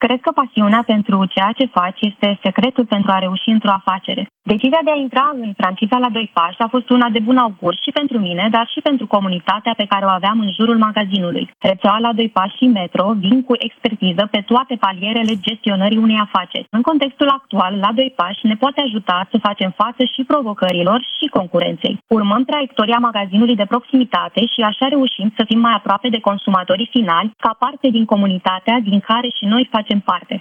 Cred că pasiunea pentru ceea ce faci este secretul pentru a reuși într-o afacere. Decizia de a intra în franciza la doi pași a fost una de bun augur și pentru mine, dar și pentru comunitatea pe care o aveam în jurul magazinului. Rețeaua la doi pași și Metro vin cu expertiză pe toate palierele gestionării unei afaceri. În contextul actual, la doi pași ne poate ajuta să facem față și provocărilor și concurenței. Urmăm traiectoria magazinului de proximitate și așa reușim să fim mai aproape de consumatorii finali, ca parte din comunitatea din care și noi facem parte.